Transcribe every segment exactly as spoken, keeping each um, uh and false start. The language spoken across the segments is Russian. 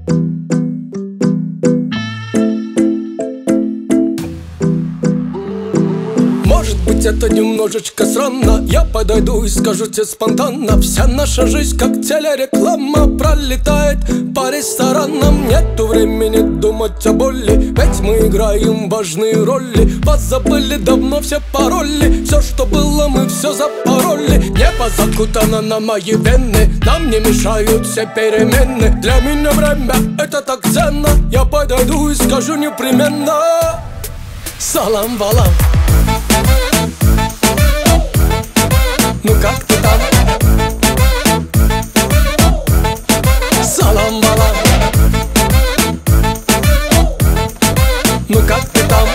Может быть, это немножечко странно. Я подойду и скажу тебе спонтанно: вся наша жизнь как телереклама пролетает по ресторанам. Нету времени думать о боли, ведь мы играем важные роли. Вас забыли давно все пароли, все, что было, мы все запороли. Небо закутано на мои вены, нам не мешают все перемены. Для меня время это так ценно, я подойду и скажу непременно: салам валам. Ну как ты там? Салам валам. Ну как ты там?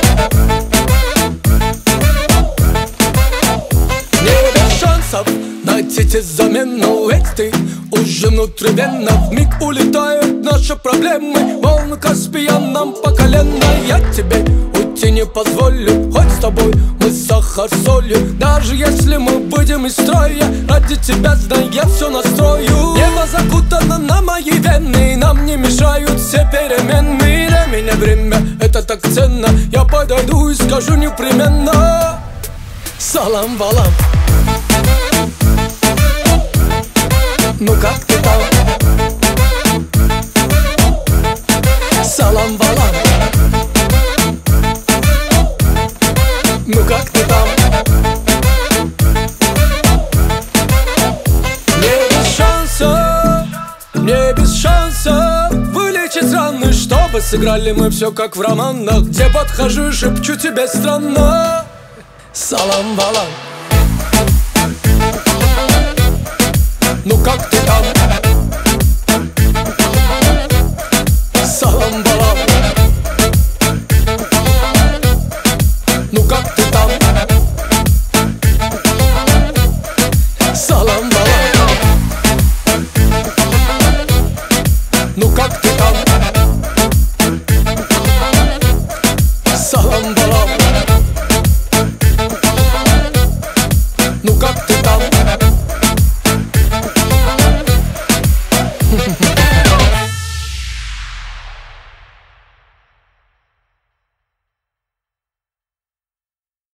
Не без шансов найдите замену, ведь ты уже внутривенно. Вмиг улетают наши проблемы, волны Каспия нам по колено. Я тебе уйти не позволю, хоть с тобой мы сахар солью. Даже если мы выйдем из строя, ради тебя, знай, я все настрою. Небо закутано на мои вены, нам не мешают все перемены. Для меня время это так ценно, я подойду и скажу непременно: салам валам. Ну как ты там? Салам валам. Ну как ты там? Не без шанса, не без шанса вылечить раны, чтобы сыграли мы все как в романах, где подхожу и шепчу тебе странно: салам валам. Ну как ты там?